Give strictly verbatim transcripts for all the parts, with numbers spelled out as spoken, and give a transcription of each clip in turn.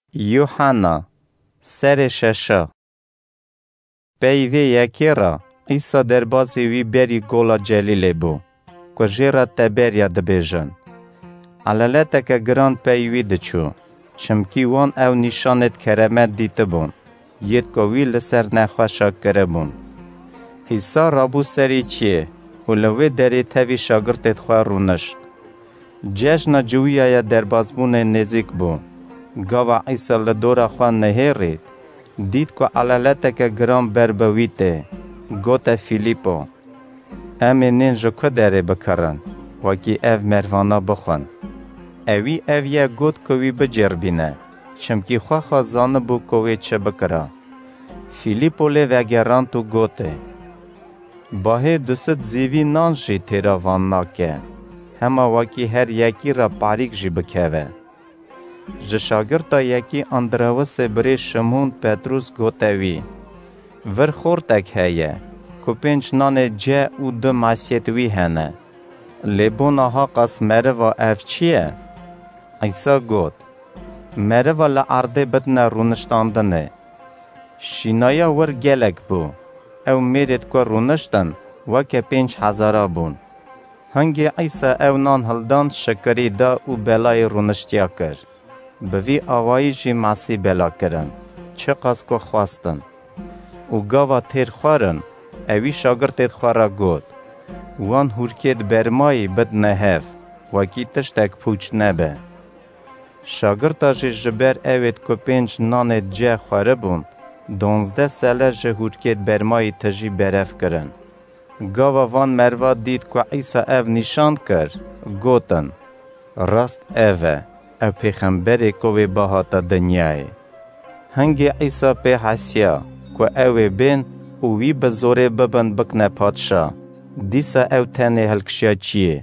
یوحنا سر ششا پیوی یکی را عیسی در بازی وی بری گولا جلیل بو که جیرا تبریا دبیجن علالتا که گران پیوی دچو چمکی وان او نشانت کرمت دیت بون ید که وی لسر نخواشا کربون عیسی رابو سری چیه ولوی دری تاوی شاگرتت خواه رونشت جشن جویای در بازبون نزیک بو گاوا عیسی لدورا خواه نهیرید دید که علالتا که گران بربویته گوتا فیلیپو امی نینجو که داره بکرن وکی او مروانا بخون اوی اوی گوت که وی بجربینه چمکی خواه خواه زانه بو که وی چه بکره فیلیپو لی وگران تو گوته باهی دوست زیوی نان جی تیرا وان ناکه همه وکی هر یکی را پاریک جی بکوه جشاگرتا یکی اندراوس بری شمون پتروس گوتوی ور خورتک هیه که پنج نان جه او دو ماسیتوی هنه لیبونا ها قس مروا اف چیه؟ عیسی گوت مروا لعرده بدن رونشتاندنه شینایا ور گلک بو او میرد که رونشتن وکه پنج هزارا بون هنگی عیسی او نان هلدان شکری دا او بلای رونشتیا کرد بوی آوایی جی ماسی بلا کرن چه قصد که خواستن او گاوا تیر خوارن اوی شاگرتت خوارا گود وان هورکت برمایی بد نهف وکی تشتک پوچ نبه شاگرتا جی جبر اوید که پنج نان جه خواره بون دونزده ساله جه هورکت برمایی تجی برف کرن گاوا وان مروا دید که عیسی او نشاند کرد گوتن راست اوه او پیغمبری که وی باهاتا دنیای هنگی عیسی پی حسیا که اوی بین او وی بزوره ببن بکنه پادشا دیسا او تنه هلکشیا چیه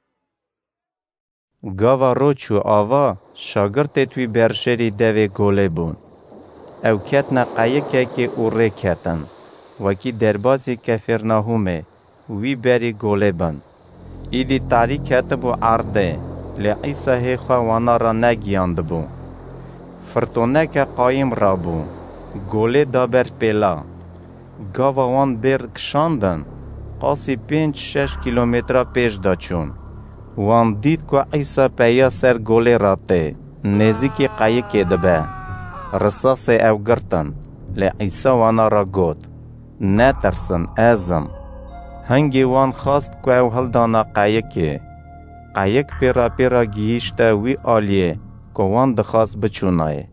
گاوا روچو آوا شاگرت توی برشری دوی گوله بون او کتنا قایقه که او ری کتن وکی دربازی کفرناهومه وی بری گوله بند ایدی تاری کتبو عرده لی عیسی هی خواوانا را نگیاند بو فرطونه که قایم را بو گوله دابر پیلا گاوا وان بر کشاندن قاسی پنج شش کیلومتر پیش دا چون وان دید که عیسی پیا سر گوله راته نزیکی قایقی دبه رساس او گرتن لی عیسی وانا را گود نترسن ازم هنگی وان خواست که او هلدانا قایقی قایق پیرا پیرا گیشتا وی آلیه که وان دخواست بچونای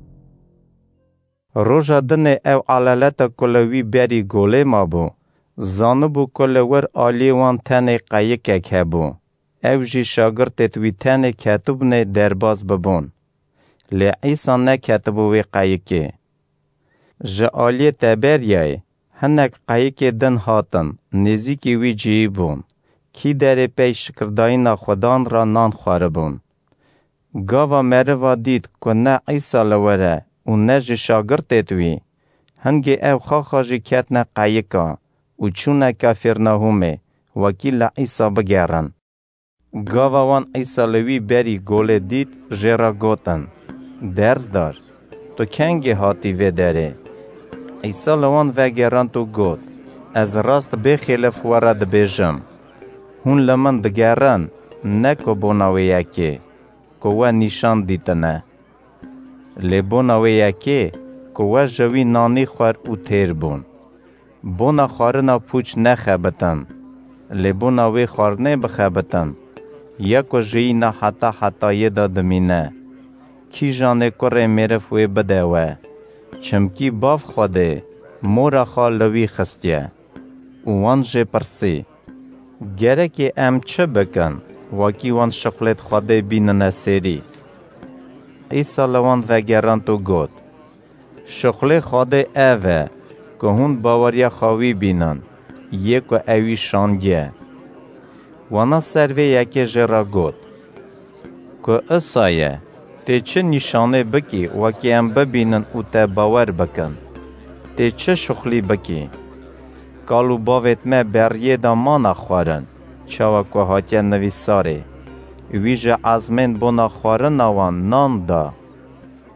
روژا دنه او علالتا کلوی بری گوله ما بو زانو بو کلور آلی وان تنه قایقه که بو او جی شاگرتت وی تنه کتب نه درباز ببون لی عیسا نه کتبو وی قایقه جا آلی تبریای هنک قایقه دن هاتن نزیکی وی جی بون کی در پی شکرداینا خودان را نان خواره بون گاوا مروا دید که نه عیسا لوره و نه جی شاگرتت وی هنگی او خاخا جی کتن قایقه و چونه کافرناهومه وکی لعیسا بگرن گاوا وان عیسا لوی بری گوله دید جرا گوتن درز دار تو کنگی هاتی و داره عیسی لوان وگران تو گوت از راست بخیلف ورد بیجم هون لمن دگران نکو بوناوی یکی که و نشان دیتنه لی بوناوی یکی که و جوی نانی خوار او تیر بون بونا خوارنا پوچ نخبتن لی بوناوی خوارنه بخبتن یکو جوی نا حتا حتا یدا دمینه کی جانه کره میرف وی بدوه چمکی باف خوده مورا خواه لوی خستیه وان جه پرسی گره که ام چه بکن واکی وان شغلت خوده بیننه سری عیسی لوان وگران تو گود شغل خوده اوه که هون باوریا خواهی بینن یک و اوی شاندیه وانا سروی یکی جرا گود که اصایه تی چه نشانه بکی واکی ام ببینن او تا باور بکن تی چه شغلی بکی کالو باوت ما بریه دا ما نخوارن چاوا که هاتیا نویساره ویجه عزمین بونا خوارن آوان نان دا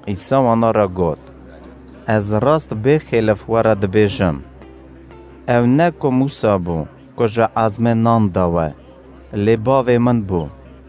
عیسی وانا را گوت از راست بخیلف ورا دبیجم او نه که موسی بو که جا عزم نان داوه لی باوی من بو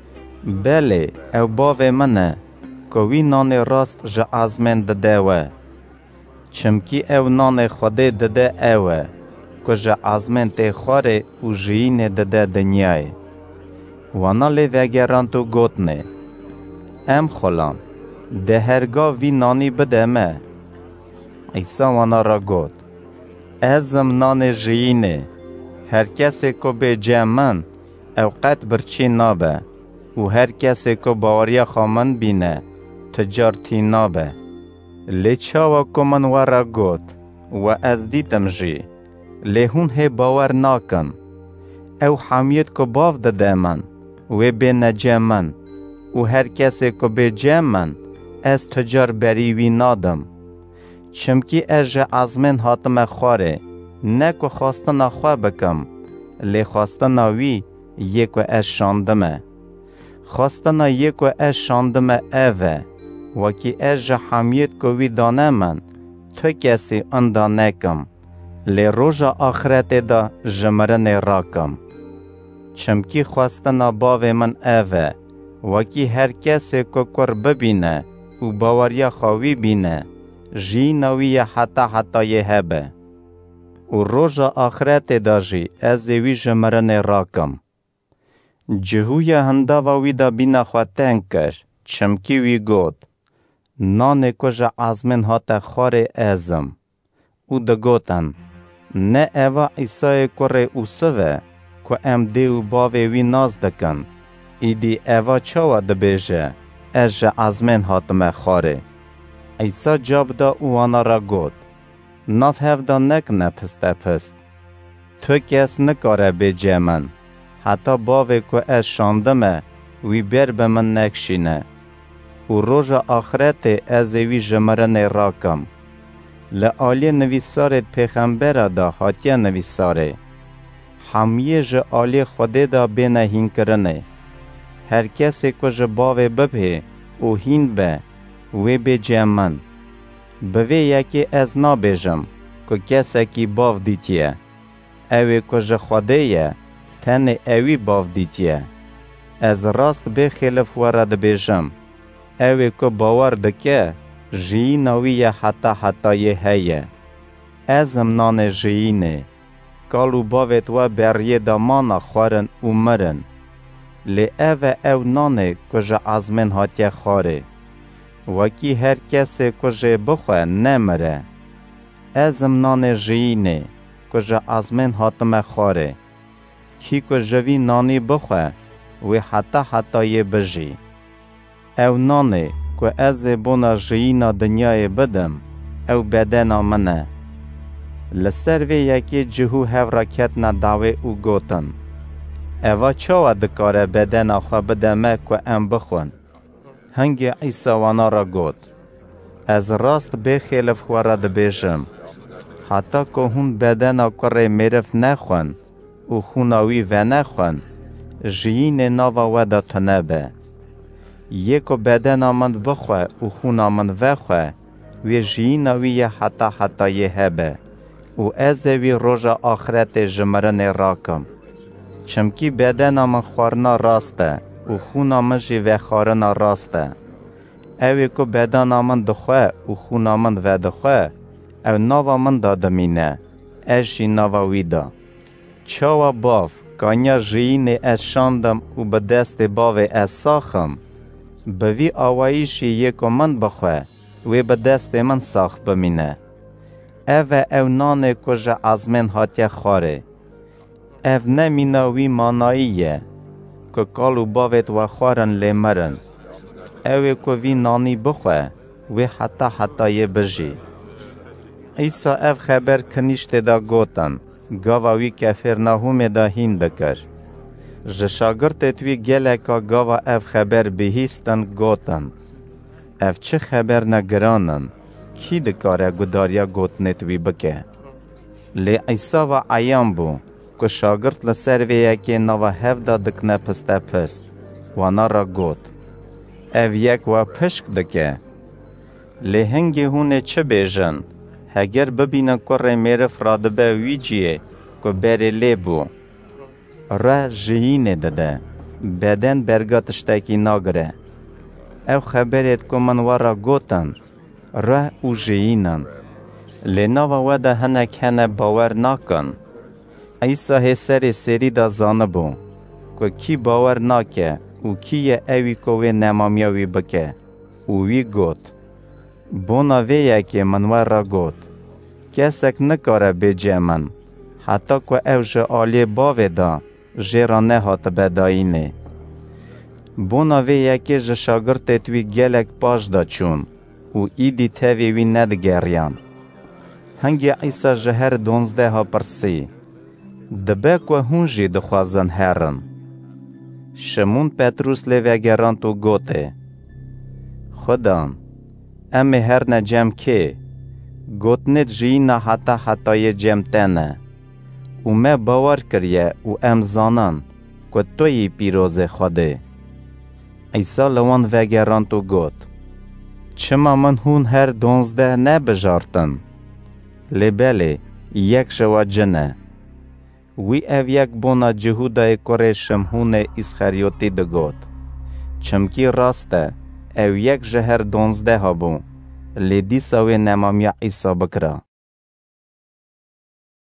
بله او باوی منه که وی نان راست جا عزمین دده و چمکی او نان خوده دده اوه که جا عزمین تی خواره و جیین دده دنیای وانا لی وگران تو گوتنه ام خلان ده هرگاه وی نانی بده مه عیسی وانا را گوت ازم نان جیینه هر کسی که به جمعن او قد برچی نابه و هر کسی که باوریا خامن بینه تجارتی نابه لی چاوا که من ورا گوت و از دیتم جی لی هون هی باور ناکن او حمیت که باف دده من و به نجمن و هر کسی که به جمعن از تجار بری وی نادم چمکی از عزمین حاتم خواره نه که خواستن خواه بکم لی خواستن وی یک و از شاندمه خواستن یک و از شاندمه اوه وکی از حمیت که وی دانه من تو کسی اندانه کم لی روژا آخرت دا جمرن راکم چمکی خواستن باوی من اوه وکی هر کسی که کر ببینه و باوریا خواهی بینه جی نوی حتی حتی یه هبه و روژا آخرت دا جی از وی جمرن راکم جهوی هنده و وی دا بینا خواه تنگ کر چمکی وی گود نان کجا عزمین هات خار ازم او دا گوتن نه ایوا عیسی کره او سوه که ام دیو باوی وی ناز دکن ایدی ایوا چاوا دبیجه از عزمین هاتم خاره عیسی جاب دا اوانا را گود ناف هفدا نکنه پست پست تو کس نکاره بیجه من حتی باوی که از شاندمه وی بر به من نکشینه و روژ آخرت از وی جمرن راکم لعالی نویسارت پیغمبر دا حاتیه نویساره همیه جه آلی خوده دا بینه هین کرنه هر کسی که جه باوی بپه او هین به وی بیجه من بوی یکی از نا بیجم که کسی که باو دیتیه اوی که جه خوده یه تن اوی باو دیتیه از راست بخیلف ورد بیجم اوی که باور دکه جی نوی حتی حتی یه هیه ازم نان جیینه کالو باویت و بریه دامان خوارن و مرن لی اوه او نانه کجا عزمین هاتیه خواره وکی هر کسی کجا بخواه نمره ازم نان جیینه کجا عزمین هاتم خواره کی کجا وی نانی بخواه و حتی حتی یه بجی او نانه که از بونا جیینا دنیای بدم او بدنا منه لسر وی یکی جهو هف راکت نداوی او گوتن اوا چاوا دکاره بدنا خواه بدمه که ام بخون هنگی عیسی وانا را گوت از راست بخیلف خواه دبیجم حتی که هون بدنا کره میرف نخون و خوناوی و نخون جیین ناوا ودا تنبه یکو بدنا من بخواه و خونا من وخواه وی جییناوی حتی حتی یه هبه و از وی روژا آخرت جمرن راکم چمکی بدنا من خورنا راسته و خونا من جی و خورنا راسته اوی که بدنا من دخواه و خونا من و دخواه او ناوا من دادمینه اشی ناوا ویدا چاوا باف کانیا جیین از شاندم و به دست باوی از ساخم به وی آوائیشی یکو من بخواه و به دست من ساخ بمینه او او نان کجا عزمین هاتیه خواره او نمیناوی ماناییه که کالو باویت و خوارن لی مرن او که وی نانی بخواه و حتی حتی یه بجی عیسی او خبر کنیشت دا گوتن گاوا وی کفر نهوم دا هین دکر ج شاگرد توی گلکا گاوا اف خبر بهیستن گوتن اف چه خبر نگرانن کی دکاره گداریا گوتنه توی بکه لی عیسی و عیان بو که شاگرد لسر وی یکی نوا هفدا دکنه پسته پست وانا را گوت اف یک و پشک دکه لی هنگی هونه چه بیجن؟ هگر ببینن کره میرف را دبه ویجیه که بری لی بو. را جهینه داده. بدن برگا تشتاکی ناگره. او خبرید که من ورا گوتن. را او جهینن. لی نوا وده هنک هنه باور ناکن. ایسا هسری سری دا زانه بو. که کی باور ناکه و کیه اوی که وی نمامیاوی بکه. او وی گوت. بونا ویه که من ورا گوت. کسک نکاره بیجه من. حتی که او جه آلی باوی دا. جیرا نهات بداینه. بونا ویه که جه شاگرد توی گلک پاش دا چون. و ایدی تاوی وی ندگریان. هنگی عیسا جه هر دونزده ها پرسی. دبه که هونجی دخوازن هرن. شمون پتروس لیوگران تو گوته. خدان. امی هر نجم که. گوتنت جینا حتا حتای جمتنه. و ما باور کریه و ام زانن که توی پیروز خوده. عیسی لوان وگران تو گوت. چما من هون هر دونزده نبجارتن. لبله یک شوا جنه. وی او یک بونا جهودای کره شمهون اسخریوتی دگوت. چمکی راسته او یک جهر دونزده ها بو. لیدی ساوی نمامی عیسی بکره.